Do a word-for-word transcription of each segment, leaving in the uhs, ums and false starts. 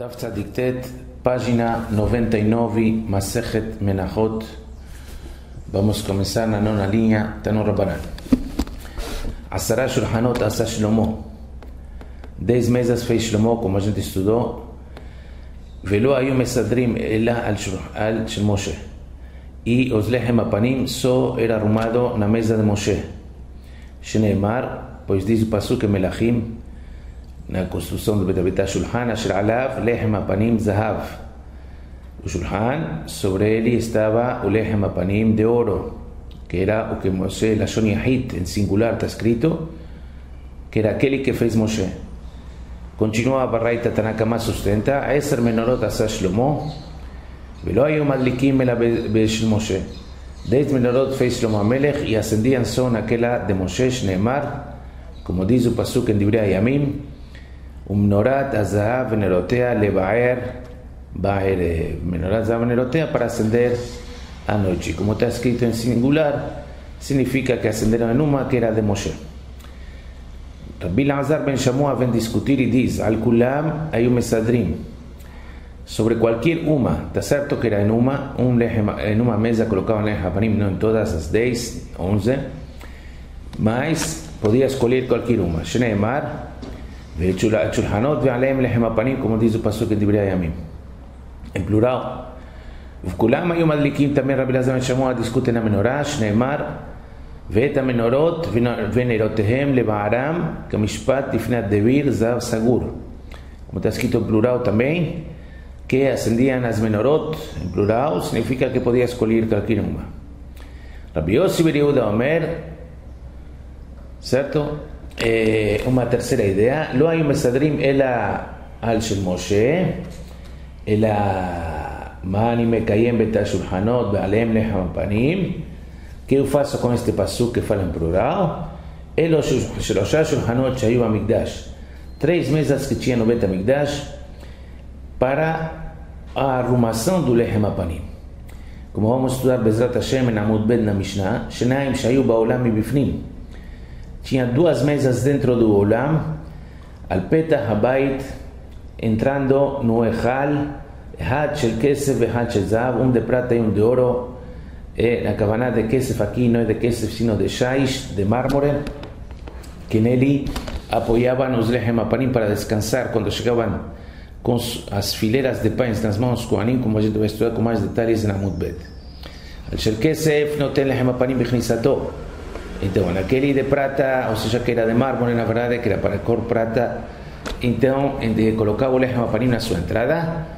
Daf Tzadiktet, página noventa y nueve, Masejet Menachot. Vamos a comenzar la nona línea, Tanu Rabbanan. Asara Shulhanot Asa Shlomo. Dez mesas fez Shlomo, como a gente estudou. Velo Ayom Mesadrim Ela al Shel Moshe. E os Lehem Apanim só era arrumado na mesa de Moshe. Shneimar, pois diz o Pasuk Melachim, na construção do Betabitá Shulhan, Asher Alav Lehem Apanim Zahav. O Shulhan, sobre ele estava o Lehem Apanim de ouro, que era o que Moshe, Lashon Yahid, em singular está escrito, que era aquele que fez Moshe. Continua a Baraita Tanakama sustenta, Eser Menorot Asa Shlomo, Velo Ayom Madlikim Ela Beshel Moshe. Dez Menorot fez Shlomo Amelech e ascendían só naquela de Moshe, Shneimar, como diz o Pasuk em Divrei Hayamim, Umnorat Azahav Venerotea Lebaer Baer Menorat Azahav Venerotea, para ascender a noite. Como está escrito en singular, significa que ascenderam en uma que era de Moshe. Rabbi Lazar ben Shamua ven discutir y dice: Al Kulam Ayom Mesadrim. Sobre cualquier uma, está certo que era en uma, un lehem, en uma mesa colocaban lehem apanim, no en todas las dez, once, mas podía escolher cualquier uma. Shneimar Shulhanot ve'aleim lehem apanim, como dice el pasuk en Divrei Hayamim. En plural. V'kulam ayom madlikim, también Rabbi Lazar ben Shamua discuten a menorah, Shneimar ואת המנורות ונרותיהם לבערם כמשפט לפני הדביר זהב סגור. Como está escrito en plural también, que ascendían las menorot, en plural, significa que podía escolher cualquier uma. Rabbi Yossi ben Yehuda Omer, ¿cierto? Eh, una tercera idea, lo hay mesadrim ela al shel Moshe, ela mani mekayem beta shulhanot be'alem lehem apanim. ¿Qué yo faço con este pasuk que fala en plural? Elos shelosha shulhanot shayu bamikdash. Três mesas que tinha no Bet HaMikdash para a arrumação do Lehem Apanim. Como vamos estudar Bezrat Hashem em Amud Bet na Mishnah, Shenaim shayu ba'olam mibifnim. Tinha duas mesas dentro do Olam, al Petah Habayit, entrando no Echal, Had shel Kesef e Had shel Zahav, um de prata e um de ouro. Eh, la cabana de Kesef aquí no es de Kesef sino de Shaish, de mármore, que en él apoyaban los Lehem Apanim para descansar cuando llegaban con las fileras de pan en las manos Kohanim, como a gente va a estudiar con más detalles en Amud Bet. El Shel Kesef no tiene Lehem Apanim bechnisato. Entonces, aquel de prata, o sea que era de mármore, la verdad es que era para cor prata, entonces colocaba Lehem Apanim a su entrada.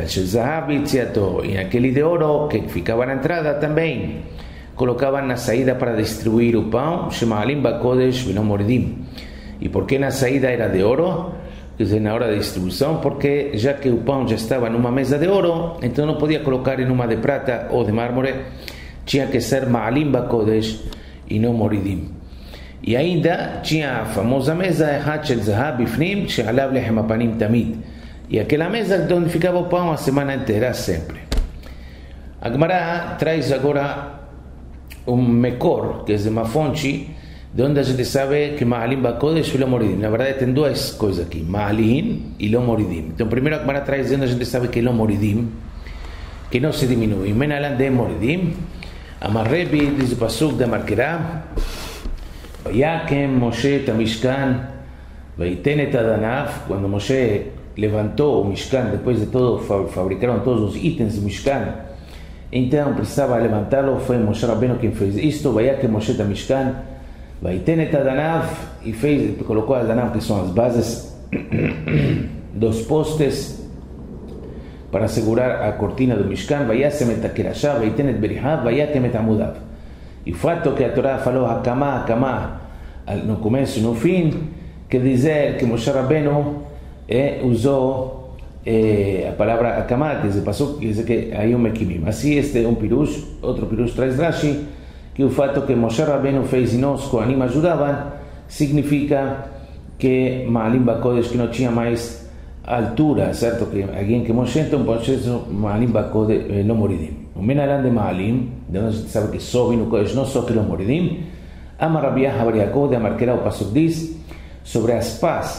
Y aquel de oro que ficaba na entrada também colocaban na saída para distribuir o pão, Shema'alim Bakodesh Velo Moridim. E por que na saída era de oro? Quer dizer, na hora de distribuição, porque já que o pão já estava numa mesa de ouro, então não podia colocar em uma de prata ou de mármore, tinha que ser Ma'alim Bakodesh e não Moridim. E ainda tinha a famosa mesa Echad Shel Zahav Bifnim, She'alav Lehem Apanim Tamid. E aquela mesa onde ficava o pão a semana inteira, sempre. A Gemara traz agora um mekor, que é uma fonte, de onde a gente sabe que Ma'alim Bakodesh e Lo Moridim. Na verdade, tem duas coisas aqui, Ma'alim e Lo Moridim. Então, primeiro a Gemara traz de onde a gente sabe que Lo Moridim, que não se diminui. Menalan de Moridim, Amarrebi, diz o Pasuk de Amarkerá, Vayakem Moshe Tamishkan, Vaiten et Adanav, quando Moshe levantou o Mishkan, depois de todo, fabricaram todos os itens do Mishkan, então precisava levantá-lo, foi Moshe Rabbeinu quem fez isto, Vayakem Moshe Tamishkan, Vaiten et Adanav, e fez, colocou Adanav, que são as bases dos postes, para segurar a cortina do Mishkan, Vayasem et Akerashá, Vaiten et Berihav, Vayakem et Amudav. E o fato que a Torá falou Hakamá, Hakamá, no começo e no fim, quer dizer que Moshe Rabbeinu Eh, usó eh, la palabra Akamá, que se pasó, que dice que hay un Mekimim. Así este un pirush, otro pirush trae Rashi, que el fato que Moshe Rabbeinu fez y nos Kohanim ayudaban, significa que Ma'alim Bakodesh, que no tinha mais altura, ¿cierto? Que alguien que Moshe, entonces Ma'alim Bakodesh eh, no Moridim. Un menalan de Ma'alim, de donde se sabe que so vino Kodesh, no so que lo Moridim. Ama Rabbi Yaakov de Amarkerá o Pasuk diz sobre as paz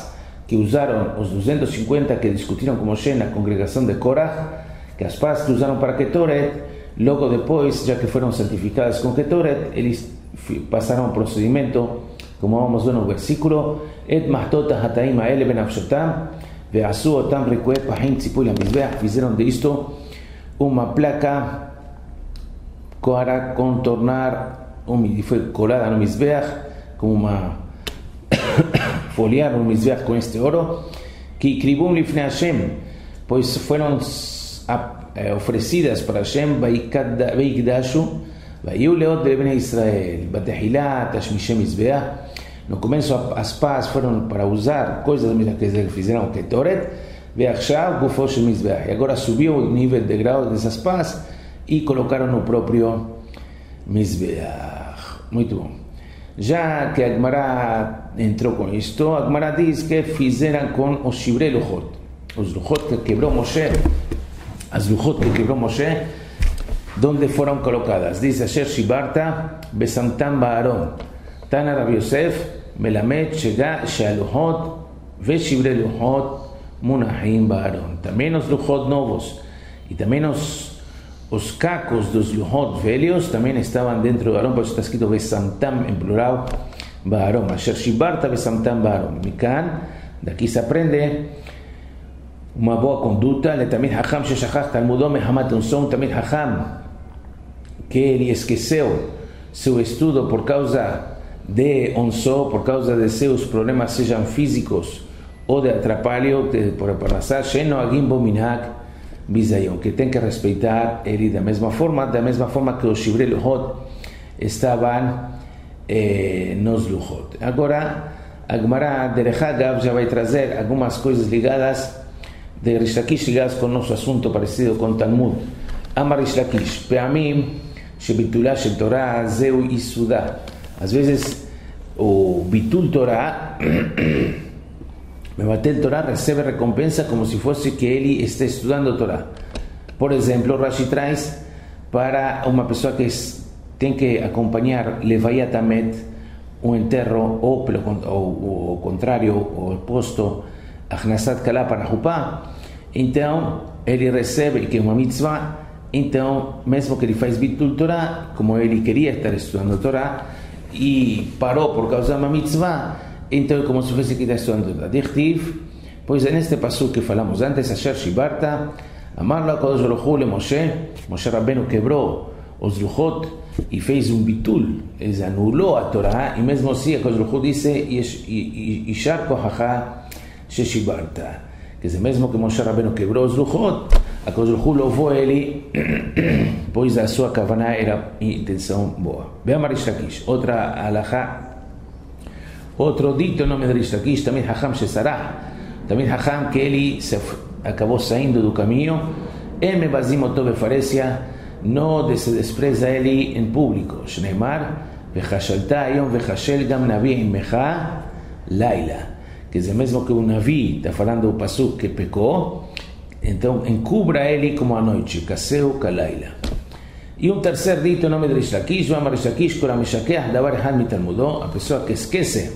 que usaron los doscientos cincuenta que discutieron con Moshe en la congregación de Korah, que as paz que usaron para Ketoret, luego después, ya que fueron santificadas con Ketoret, ellos pasaron un procedimiento, como vamos a ver en el versículo, Et mahtota hataim haele ben afshotam, ve'asu otam recuet pahim tzipuy la mizbeach, hicieron de esto una placa para contornar, y fue colada en el mizbeach, como una foliar un mizbeach con este oro, que escribum lifnei Hashem, pues fueron ofrecidas para Hashem, veikdashu, veiu leot de Bnei Israel, batehilat, ashmishe mizbeach. No comienzo as paz fueron para usar coisas que fizeram Ketoret, veachshav gufo shel mizbeach. E agora subiu o nível de grau dessas paz e colocaram no próprio mizbeach. Muito bom. Já que a Gemara entrou com isto, a Gemara diz que fizeram com os shivrei luchot, os luchot que quebrou Moshe, as luchot que quebrou Moshe, donde foram colocadas. Diz Asher shibarta besamtam ba'aron. Tana Rabbi Yosef melamed shega shealuchot veshivrei luchot munahim ba'aron. Também os luchot novos e também os Os cacos dos luchot velhos também estavam dentro do Aarón, por isso está escrito Besamtam em plural, Ba'aron. Asher shibarta Besamtam Ba'aron. Mikan, daqui se aprende uma boa conduta. Letamid Hacham sheshachach talmudom mehamat unson. Tamid Hacham, que ele esqueceu seu estudo por causa de onso, por causa de seus problemas, sejam físicos ou de atrapalho, por passar, sheno agim bo minhag, Bizayon, que tem que respeitar ele da mesma forma, da mesma forma que os shivrei luchot estavam eh, nos luchot. Agora, a Gemara Derech Agav já vai trazer algumas coisas ligadas de Rish Lakish, ligadas com o nosso assunto parecido com Talmud. Amar Rish Lakish, Pe'amim shebitula shel Torah zeu isuda. Às vezes, o bitul Torah Mevatel Torah recebe recompensa como si fuese que ele esté estudando Torah. Por exemplo, Rashi traz para uma pessoa que tem que acompanhar Levayat Amet, um enterro, ou pelo o contrário, o oposto, Achnasat Kalá para Jupá, então ele recebe, que é uma mitzvah, então, mesmo que ele faz Bitul Torah, como ele queria estar estudando Torah, e parou por causa de uma mitzvah, então, como se fosse que está estudando a Dichtiv, pois é neste passo que falamos antes, Asher Shibarta, Amarlo a Kodesh Baruch Hu le Moshe, Moshe Rabbeinu quebrou os luchot e fez um bitul, ele anulou a Torá, e mesmo assim a Kodesh Baruch Hu disse, Ishar Kohacha Sheshibarta, quer dizer, mesmo que Moshe Rabbeinu quebrou os luchot, a Kodesh Baruch Hu louvou ele, pois a sua kavanah era intenção boa. Be'amar Rish Lakish, outra alahá, outro dito em nome de Rish Lakish, Tamid Hacham Shesarah, Tamid Hacham que ele se acabou saindo do caminho, El Mebazim Oto Befaresia, não se despreza ele em público. Shneimar, Vechashalta Ayom Vechashel Gam Navi Imecha Laila. Quer dizer, mesmo que o Navi está falando o pasuk que pecou, então encubra ele como a noite, Kaseu Kalaila. E um terceiro dito em nome de Rish Lakish, Vamar Rish Lakish, Kora Meshakeach Davar Echad Mitalmudó, a pessoa que esquece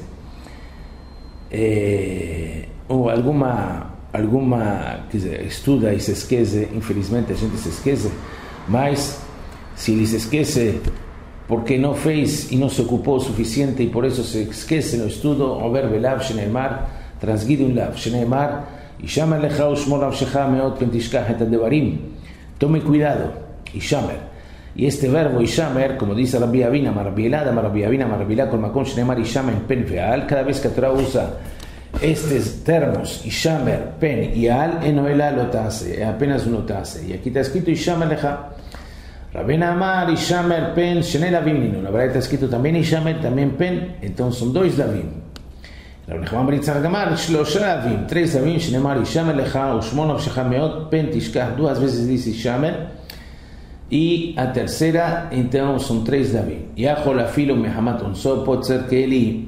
eh, ou alguma, alguma, quer dizer, estuda e se esquece, infelizmente a gente se esquece, mas se ele se esquece porque não fez e não se ocupou o suficiente e por isso se esquece no estudo, Over Belav Sheneimar, transguido um Lav, Sheneimar, Ishamer Lecha Ushmor Avshecha Meot Pentishkach Et Adevarim, tome cuidado, Ishamer. Y este verbo Ishamer, como dice Rabbi Avina, Rabbi Elad, Rabbi Avina, Rabbi Elad, con Makon Shenemar Ishamer, Pen Veal, cada vez que Torah usa estos termos, Ishamer, Pen y Al, Enoela lo tase, apenas uno tase. Y aquí está escrito Ishamer Lecha. Rabena Amar, Ishamer, Pen, Shenel Avim Nino. La verdad está escrito también Ishamer, también Pen, entonces son dos Lavim. Rabbi Nachman bar Yitzchak Amar, Shlosha Avim, tres Avim, Shenemar Ishamer Lecha, Ushmon Avshecha Meot, Pen Tishkach, duas veces dice Ishamer. E a terceira, então, são três Davi. Yachol afilo mehamat onso, pode ser que ele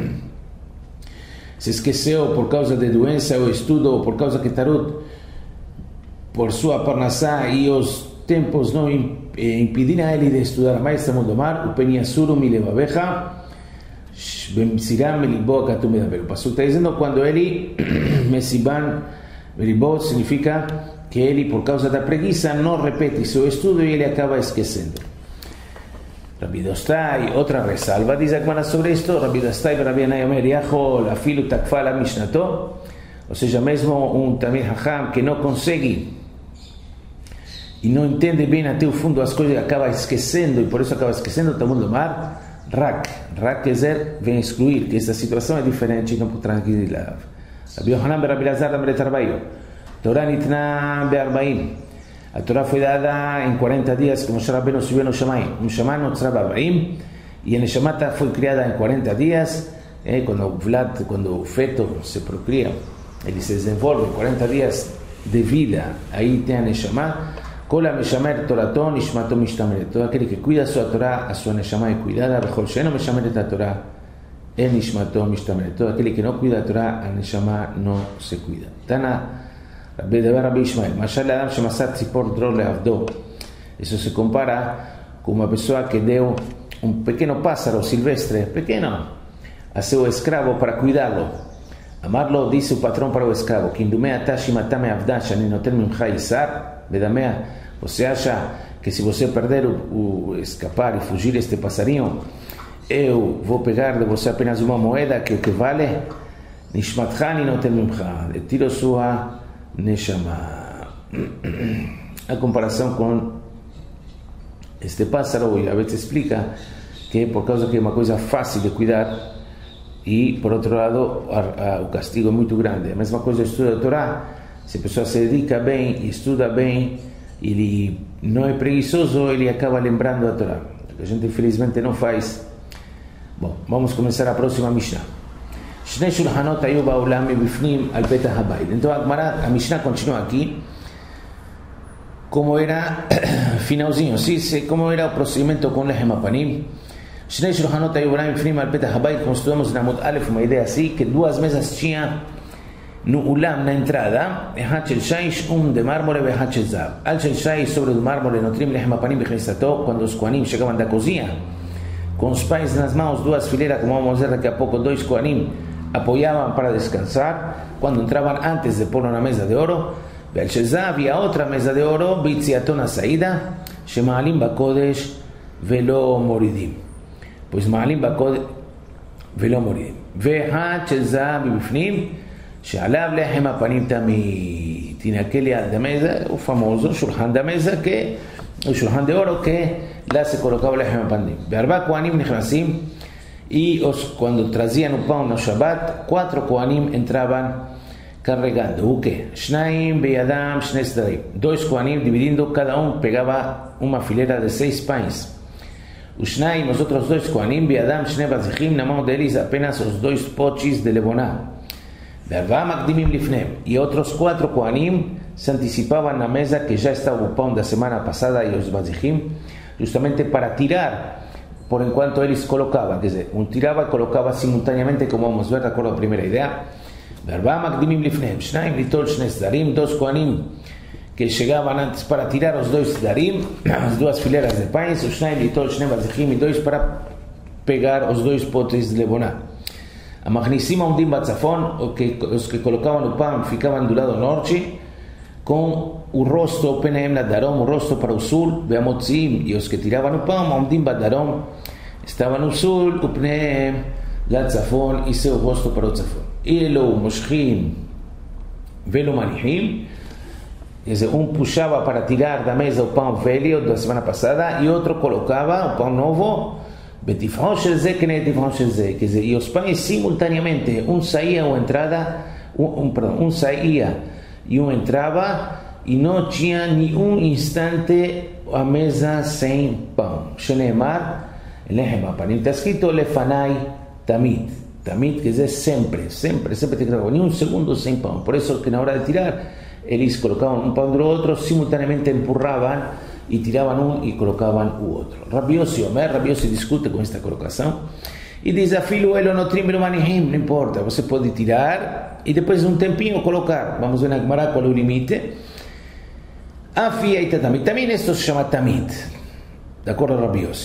se esqueceu por causa de doença ou estudo, ou por causa que Tarut, por sua parnassá e os tempos não impediram a ele de estudar mais Talmud Omar, o peniasuru milevaveja, Bemsiram Melibó Katum Medaber. Pasuk está diciendo cuando Eli Mesiban Melibó significa que Eli por causa da preguiça no repete su estudio y ele acaba esquecendo. Rabbi Dostai, otra resalva, dice Akmana sobre esto, Rabbi Dostai, Rabbi Anayomer, Yaho, la filu takfa la Mishnato, o sea, mesmo un Tamir Hacham que no consegue y no entende bien até o fundo as coisas, acaba esquecendo, y por eso acaba esquecendo, Talmud Lomar, Rak, Rak quer dizer, vem excluir, que esta situação é diferente e não por tranquilidade. Rabbi Yohanan, Rabbi Lazar, Rabbi Tarbaio, Torah nitna be'arbaim. A Torah fue dada en cuarenta días, como Moshe Rabbeinu subió en el Shamayim. Un Shamayim no traba Arbaim, y en el Shamata fue criada en cuarenta días, eh, cuando Vlad, cuando feto se procría, él se desenvolve cuarenta días de vida, ahí tiene el Shamá. Kola Meshamer Toratón, Ishmato Mishtameret. Todo aquel que cuida su Torah, a su Neshama es cuidada. Bejol Sheno Meshameret a Torah, en Ishmato Mishtameret. Todo aquel que no cuida a Torah, a Neshama no se cuida. Tana Rabbi Devar Rabbi Ishmael, Mashal Adam Shemasat Tzipor Dror Leavdo. Eso se compara con una persona que dio un pequeño pájaro silvestre, pequeño, a su esclavo para cuidarlo. Amarlo dice su patrón para el esclavo: Kindumea Tashi Matame Avdash, Aninotel Mimcha Isar, Bedamea. O sea, que se você perder o, o escapar e fugir este passarinho, eu vou pegar de você apenas uma moeda que o que vale, Nishmatcha Aninotel Mimcha, de tiro sua Neshama. A comparação com este pássaro, e a veces explica que por causa que é uma coisa fácil de cuidar, e por outro lado a, a, o castigo é muito grande. A mesma coisa estuda a Torá. Se a pessoa se dedica bem e estuda bem, ele não é preguiçoso, ele acaba lembrando a Torá. A gente infelizmente não faz. Bom, vamos começar a próxima Mishnah. Shnei Shulchanot hayu ba'olam mebifnim al petach habayit. Então a Gemara, a Mishnah continua aqui, como era finalzinho, sim, como era o procedimento com Lechem Apanim. Shnei Shulchanot hayu ba'olam mebifnim al petach habayit, como estudamos na Amud Aleph, uma ideia assim, que duas mesas tinha no ulam, na entrada, אחד של שיש, um de mármore, ואחד של זהב. על של שיש, sobre o mármore, nutrim lechem apanim בכניסתו, quando os koanim chegavam da cozinha, com os pães nas mãos, duas fileiras, como vamos ver daqui a pouco, dois koanim apoiavam para descansar, quando entravam antes de pôr na mesa de ouro, ועל של זהב, e a outra mesa de ouro, ביציאתו na saída, שמעלים בקודש ולא מורידים. pois מעלים בקודש ולא מורידים. ואחד של זהב מבפנים, שעליו לחם הפנים תמיד. Tiene aquele da mesa, o famoso shulchan da mesa, que o shulchan de oro que lá se colocava lechem apanim. Be'arba kohanim nechlasim, e os, quando traziam o pão no Shabbat, quatro kohanim entravam carregando. O que? Shnaim beyadam shnei sedarim. Dois kohanim dividindo, cada um pegava uma fileira de seis pães. Os shnaim, os outros dois kohanim, beyadam shnei bazichim, na mão deles apenas os dois potes de levoná. E outros quatro kohanim se antecipavam na mesa que já estava o pão da semana passada e os bazichim, justamente para tirar por enquanto eles colocavam, quer dizer, um tirava e colocava simultaneamente, como vamos ver, de acordo com a primeira ideia. Dois kohanim que chegavam antes para tirar os dois darim, as duas fileiras de pães, os e dois para pegar os dois potes de levoná. המכניסים עומדים בצפון, os que colocavam o pão ficavam do lado norte, com o rosto פניהם לדרום, o rosto para o sul, והמוציאים, e os que tiravam o pão עומדים בדרום, estavam no sul, ופניהם לצפון, e seu rosto para o צפון. אלו מושכים ולא מניחים, quer dizer, um puxava para tirar da mesa o pão velho da semana passada, e outro colocava o pão novo, בתפחו של זה כנגד תפחו של זה, quer dizer, e os pães simultaneamente, um saía ou entrada, um, um, perdão, um saía e um entrava, e não tinha nenhum instante a mesa sem pão. Sheneemar, lechem apanim, está escrito lefanai tamid, tamid quer dizer sempre, sempre, sempre tem que ter nenhum segundo sem pão. Por isso que na hora de tirar, eles colocavam um pão do outro, simultaneamente empurravam e tiravam um e colocavam o outro. Rabbi Yossi Omer, Rabbi Yossi discute com esta colocação e diz: afilo elo notrim belo manihim, não importa, você pode tirar e depois de um tempinho colocar. Vamos ver na Gemara qual é o limite. Afi eita tamid, também isto se chama tamid, de acordo com Rabbi Yossi.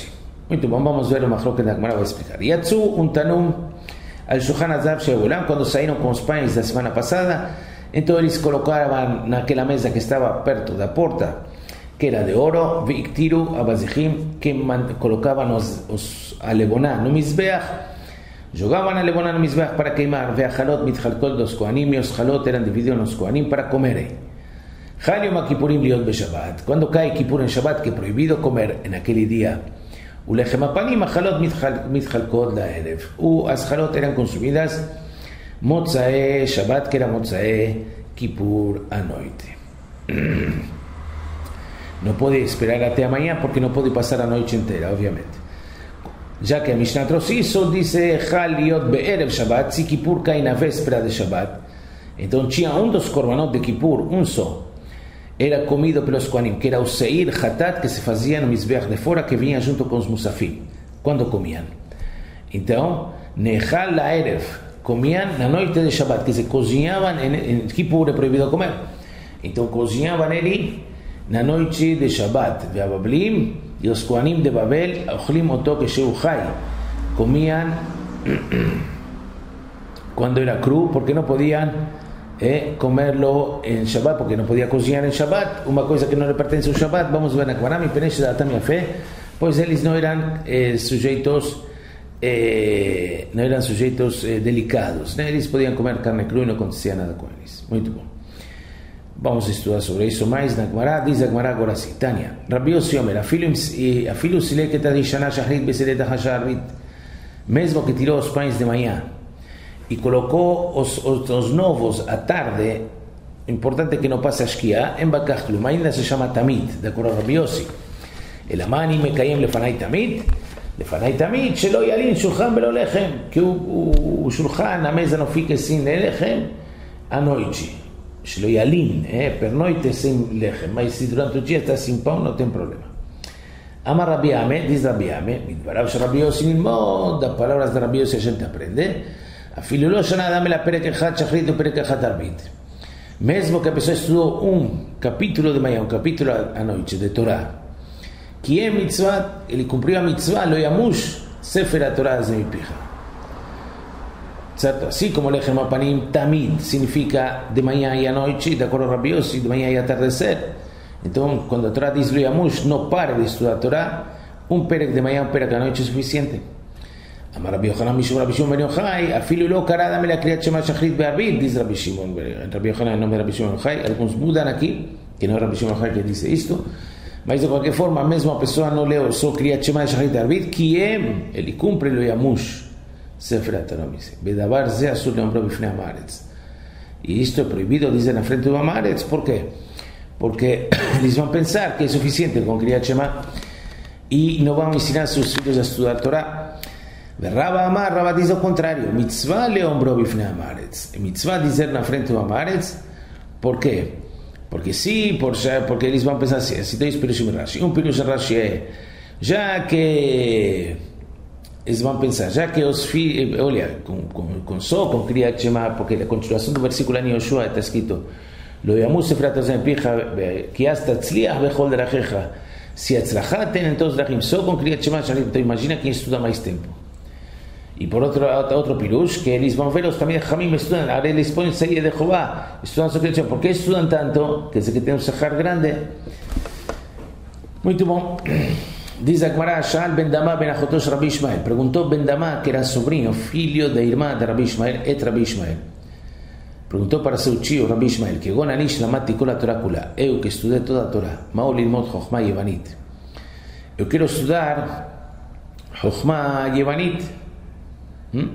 Muy bien, vamos a ver lo mejor que la Gemara va a explicar. Yatsu un tanum al Shulchan Azav Shegulam, cuando salieron con los panes la semana pasada, entonces eles colocaban en aquella mesa que estaba perto de la puerta, que era de oro, Viktiru Abazihim, que colocaban los, los aleboná no mizbeach, jugaban aleboná no mizbeach para quemar, veajalot mitjalkol dos koanim, y los jalot eran divididos en los koanim para comer. Chayom Kippurim liot beshabbat, cuando cae Kippur en Shabbat, que es prohibido comer en aquel día. Ulechem apanim, ajalot mitjalkot laerev, u as jalot eran consumidas Motzae Shabbat, que era Motzae Kippur a noite. No puede esperar hasta mañana porque no puede pasar la noche entera, obviamente. Ya que Mishnah Trosiso dice Chaliot be'erev Shabbat, si Kippur cae en la véspera de Shabbat, entonces tinha un dos korbanot de Kippur, un só, era comido pelos kohanim, que era o seir hatat que se fazia no mizbeach de fora, que vinha junto com os musafim, quando comiam. Então, Nechal la'erev, comían na noite de Shabbat, que se cozinhavam em, em Kippur é proibido comer. Então cozinhavam ele na noite de Shabbat. Ve'abablim e os kohanim de Babel ochlim oto כשהוא חי. Comían cuando era cru, porque no podían eh, comerlo en Shabbat, porque no podía cocinar en Shabbat, una cosa que no le pertenece al Shabbat. Vamos a ver na Gemara, mi peneche da tamia fe, pois eles não eram eh, sujeitos Eh, no eran sujetos eh, delicados, ¿no? Ellos podían comer carne cruda y no acontecía nada con ellos. Muy bien. Vamos a estudiar sobre eso más. Nagmará, dice Nagmará ahora así. Tania, Rabbi Yossi Omer, afilu sileket adishana shahrit beseret hasharbit, mesmo que tiró los panes de mañana y colocó os, os, os novos a tarde, importante que no pase a shkia, en bakachtlum, ainda se llama tamid, de acuerdo a Rabbi Yossi. El amani me caem lefanai tamid, לפני תמיד שלא ילין שולחן ולא לחם, כי הוא, הוא, הוא שולחן, המזה לא fique sin לחם, a noite, שלא ילין, eh, per noite sem לחם, mas se durante o dia está sem pão, não tem problema. Ama Rabbi Ame, diz Rabbi Ame, מדבריו של רבי יוסי נלמוד, das palavras de Rabbi Yossi a gente aprende, אפילו לא שנה אדם אלא פרק אחד שחרית ופרק אחד ערבית. Mesmo que a pessoa estudou um capítulo de manhã, um capítulo à noite de Torá, que é mitzvah, ele cumpriu a mitzvah, lo yamush, sefer a Torah de mipija. Certo? Assim como lechem apanim tamid significa de manhã e à noite, de acordo com Rabbi Yossi, de manhã e atardecer. Então, quando a Torá diz lo yamush, não pare de estudar a Torá, um perek de manhã, um perek à noite é suficiente. Amar Rabbi Yochanan mishum Rabbi Shimon ben Yochai, afilu lo kara adam la kriyat shema shachrit be'arbit, diz Rabbi Shimon, Rabbi Yochanan en nome de Rabbi Shimon ben Yochai, alguns mudam aqui, que não é Rabbi Shimon ben Yochai que diz isto. Mas de qualquer forma, mesmo a pessoa não leu só Kriyat Shema e Shachrit Arvit, que é, ele cumpre lo Yamush, Sefer HaTorah Mise. Bedavar ze asur leombro bifnei Haaretz. E isto é proibido dizer na frente do Haaretz, por quê? Porque eles vão pensar que é suficiente com Kriyat Shema e não vão ensinar seus filhos a estudar Torá. Rabba Amar, Rabba diz ao contrário, mitzvah leombro bifnei Haaretz. Mitzvah dizer na frente do Haaretz, por quê? Porque sim, por, porque eles vão pensar assim, se dois pirushim Rashi, um pirush Rashi é, já que eles vão pensar, já que os filhos, olha, com, com, com só, com Kriyat Shema, porque a continuação do versículo em Yoshua está escrito, lo yamus sefer HaTorah zempicha, ki as tatzliach bechol derachecha, se atzlachá tem em todos os drachim, só com Kriyat Shema, então imagina quem estuda mais tempo. E por outro outro pirush, que eles vão ver os também Jamim estudam, agora eles põem seria de Jeová, estudam só Kriyat Shema. Por que estudam tanto? Quer dizer que tem um sahar grande. Muito bom. Diz a Gemara, Sha'al ben Dama ben Achotosh Rabbi Ishmael. Perguntou Ben Dama, que era sobrinho, filho da irmã de Rabbi Ishmael, et Rabbi Ishmael. Perguntou para seu tio Rabbi Ishmael, que Gonanish lamati kol Torah kula. Eu que estudei toda a Torá, ma'u lilmod Chochma Yevanit. Eu quero estudar Chochma Yevanit. ¿Mm?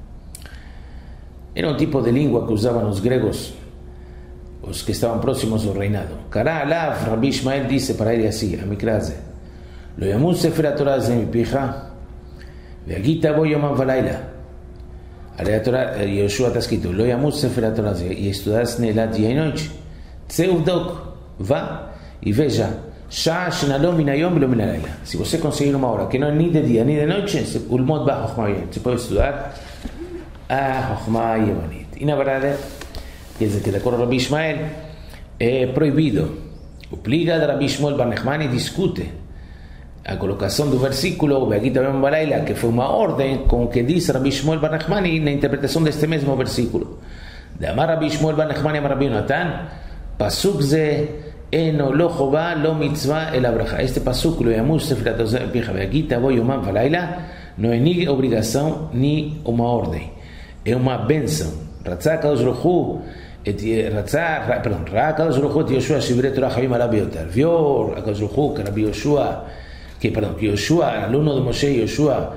Era un tipo de lengua que usaban los griegos, los que estaban próximos al reinado. Kará alav, Rabbi Ishmael dice para él así, a mi clase, lo llamó Sefer HaTorah de mi pija, veagita voy yomam valayla. A Torah, Yoshua está escrito, lo llamó Sefer HaTorah y estudas en el día y noche. Tzeuvdok, va y veja, Shah shenalom min hayom velo min halayla. Si você conseguir uma hora que não é nem de dia nem de noite, ulmod ba Chochma Yevanit. Você pode estudar a Chochma Yevanit. E na verdade, quer dizer que de acordo com Rabbi Ishmael, é proibido. O pliga de Rabbi Shmuel bar Nechmani discute a colocação do versículo Beagita Boyom Balaila, que foi uma ordem com o que diz Rabbi Shmuel Bar Nachmani na interpretação deste mesmo versículo. De Amar Rabbi Shmuel Bar Nachmani Amar Rabbi Yonatan, pasuk ze eno lo chová lo mitzvah el abraha. Este pasuk lo yamush Sefirat Torah Picha Beagita Boyom Balaila não é nem obrigação nem uma ordem, é uma bênção. Ratzah Kadosh Baruch Hu Ratzah, perdão, Ra Kadosh Baruch Hu et Yoshua Shivrei Torah Chavim Alav Biyoter. Vio a Kadosh Baruch Hu que Rabbi Yoshua, que perdão, que Yoshua, aluno de Moshe, Yoshua,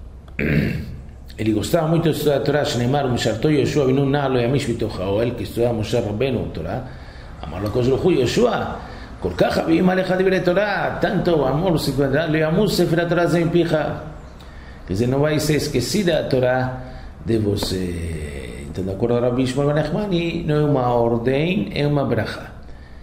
ele gostava muito de estudar a Torá, Shneimar, Misharto Yoshua, Binu Nalo Yamish Bitoch Haoel, que estudava Moshe Rabbeinu Torá. Amar lo Kadosh Baruch Hu, Yoshua, כל כך חביבים עליך דברי תורה, tanto amor se encuentra, lo llamamos Sefirat Torah Zem Picha. Que você não vai ser esquecida a Torá de você. Então, de acordo com Rabbi Shmuel Bar Nachmani, não é uma ordem, é uma bracha.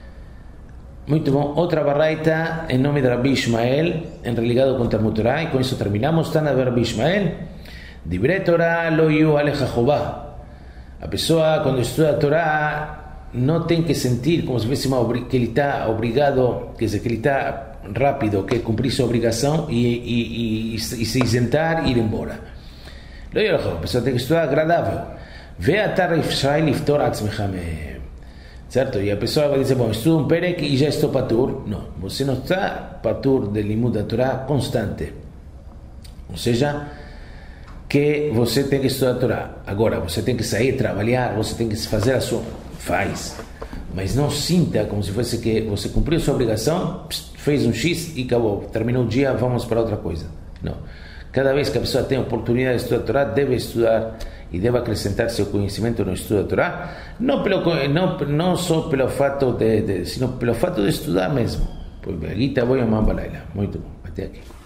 Muito bom. Outra baraita em nome de Rabbi Ishmael, em ligado com Talmud Torah, e com isso terminamos. Está na de Rabbi Ishmael. Divrei Torah lo yu alecha chová. A pessoa, quando estuda a Torá, não tem que sentir como se fosse uma, que ele está obrigado, que ele está rápido, que cumprir sua obrigação e, e, e, e se isentar e ir embora. Lo yu alecha, a pessoa tem que estudar agradável. Ve atar Israel iftor atzmecha mehem. Certo? E a pessoa vai dizer, bom, estudo um perek e já estou patur. Não, você não está patur de limud da Torá constante. Ou seja, que você tem que estudar a Torá. Agora, você tem que sair, trabalhar, você tem que fazer a sua... Faz. Mas não sinta como se fosse que você cumpriu a sua obrigação, fez um X e acabou. Terminou o dia, vamos para outra coisa. Não. Cada vez que a pessoa tem a oportunidade de estudar a Torá, deve estudar e deve acrescentar seu conhecimento no estudo da Torá, não, pelo, não, não só pelo fato de, de, sino pelo fato de estudar mesmo. Pois, Beagita Boyom Balaila. Muito bom. Até aqui.